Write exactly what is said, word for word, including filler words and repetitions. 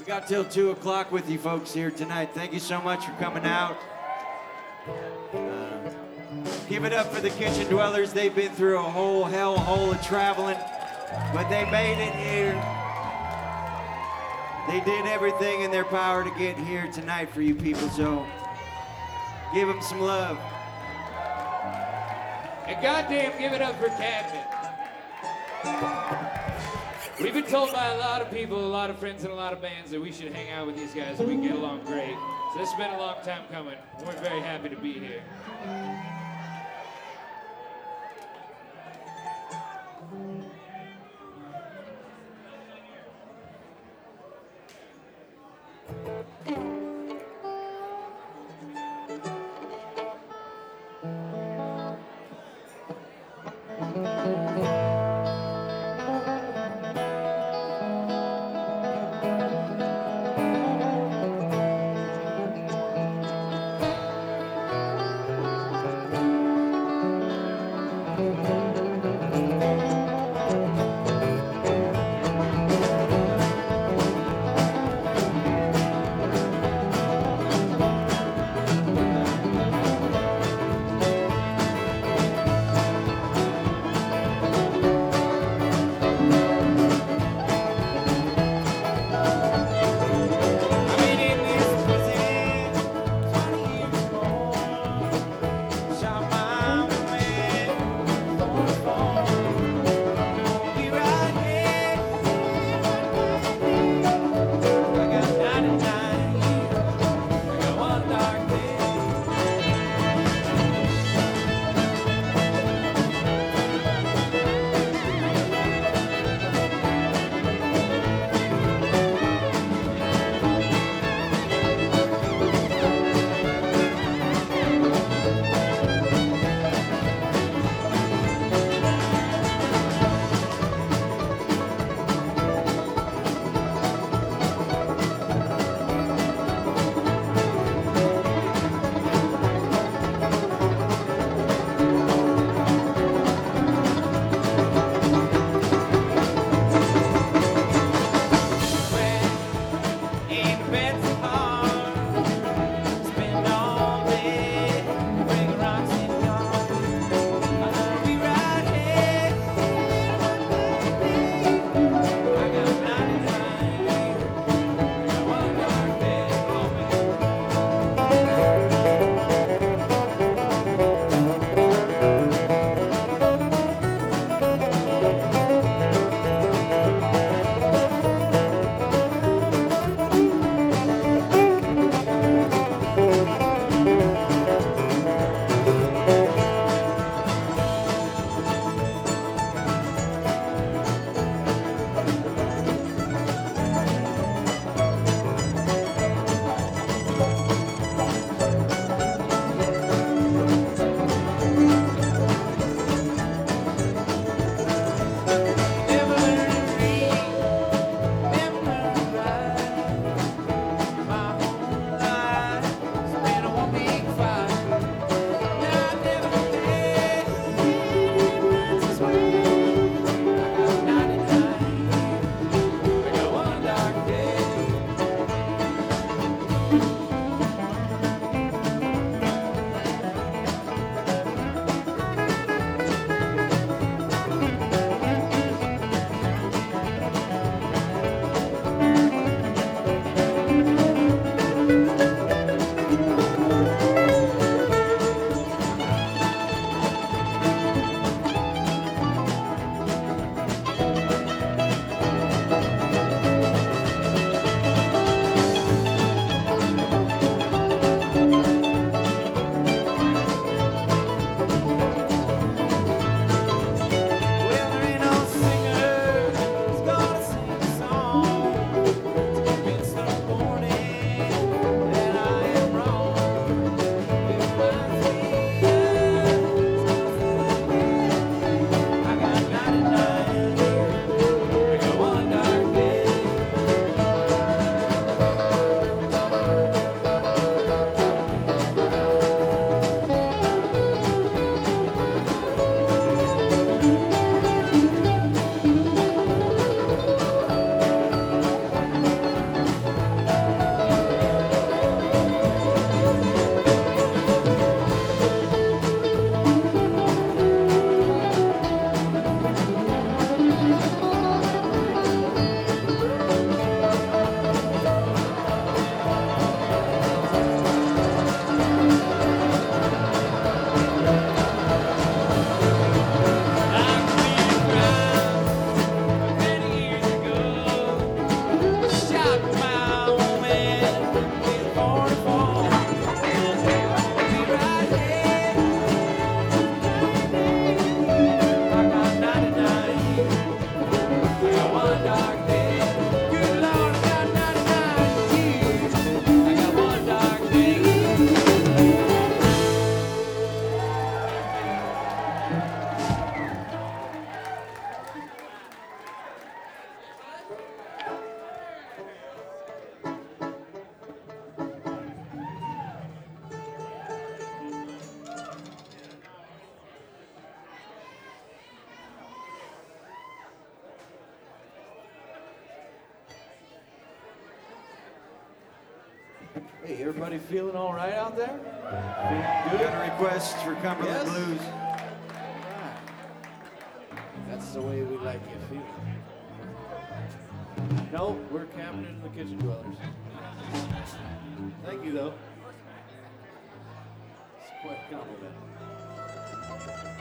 got till two o'clock with you folks here tonight. Thank you so much for coming out. Uh, give it up for the Kitchen Dwellers. They've been through a whole hell hole of traveling, but they made it here. They did everything in their power to get here tonight for you people, so give them some love. And goddamn, give it up for Cadman. We've been told by a lot of people, a lot of friends, and a lot of bands that we should hang out with these guys and we can get along great. So this has been a long time coming. We're very happy to be here. Hey, everybody feeling all right out there? Feeling We good? got a request for Cumberland Yes. Blues. Right. That's the way we like you feeling. No, we're camping in the Kitchen Dwellers. Thank you, though. It's quite a compliment.